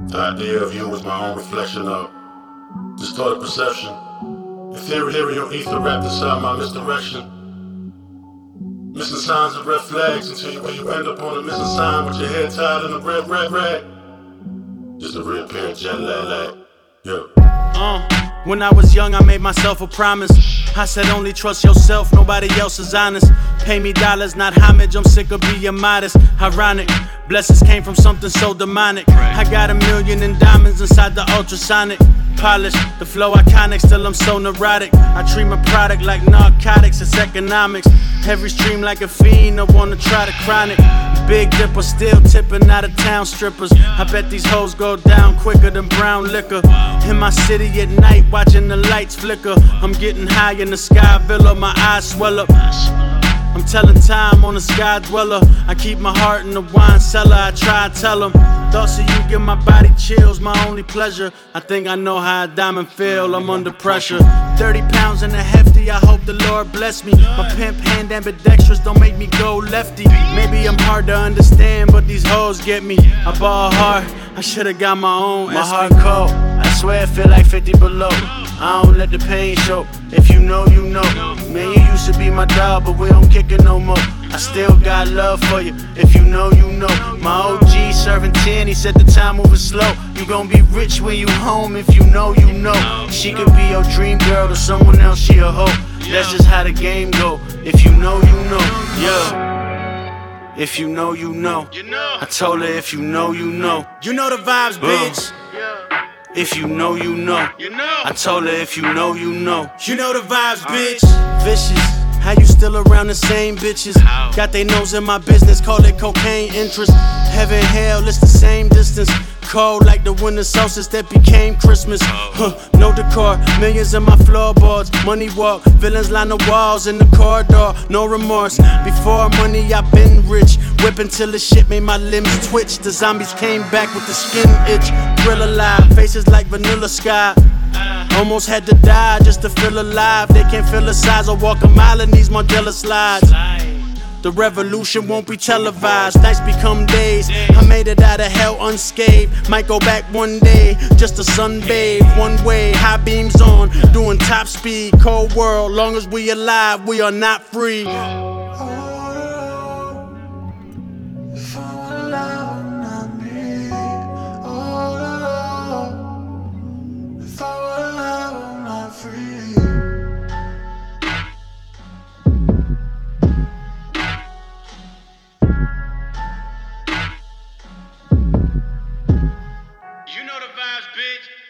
The idea of you was my own reflection of distorted perception. Ethereal ether wrapped inside my misdirection. Missing signs of red flags until you end up on a missing sign with your head tied in a red rag. Just a reappearing jet lag. Yeah. When I was young, I made myself a promise. I said only trust yourself, nobody else is honest. Pay me dollars, not homage, I'm sick of being modest. Ironic, blessings came from something so demonic. I got $1 million in diamonds inside the ultrasonic. Polish, the flow iconic, still I'm so neurotic. I treat my product like narcotics, it's economics. Every stream like a fiend, I wanna try the chronic. Big Dipper still tipping out of town strippers. I bet these hoes go down quicker than brown liquor. In my city at night, watching the lights flicker. I'm getting high in the sky villa, my eyes swell up. I'm telling time on a sky dweller. I keep my heart in the wine cellar, I try to tell them. Thoughts of you give my body chills, my only pleasure. I think I know how a diamond feel, I'm under pressure. 30 pounds and a hefty, I hope the Lord bless me. My pimp hand ambidextrous don't make me go lefty. Maybe I'm hard to understand, but these hoes get me. I ball hard, I should've got my own. My heart cold, I swear it feel like 50 below. I don't let the pain show, if you know, you know. Man, you used to be my dog, but we don't kick it no more. I still got love for you, if you know, you know. My OG serving 10, he said the time moving slow. You gon' be rich when you home, if you know, you know. She could be your dream girl, to someone else she a hoe. That's just how the game go, if you know, you know. Yeah, if you know, you know. I told her if you know, you know. You know the vibes, bitch. If you know, you know. I told her if you know, you know. You know the vibes, bitch. Vicious. How you still around the same bitches? Got they nose in my business, call it cocaine interest. Heaven, hell, it's the same distance. Cold like the winter solstice that became Christmas. No decor, millions in my floorboards. Money walk, villains line the walls in the corridor. No remorse, before money I been rich. Whipping till the shit made my limbs twitch. The zombies came back with the skin itch. Grill alive, faces like vanilla sky. Almost had to die just to feel alive. They can't feel the size or walk a mile in these Mandela slides. The revolution won't be televised. Nights become days. I made it out of hell unscathed. Might go back one day just to sunbathe. One way, high beams on, doing top speed. Cold world, long as we alive, we are not free. You know the vibes, bitch.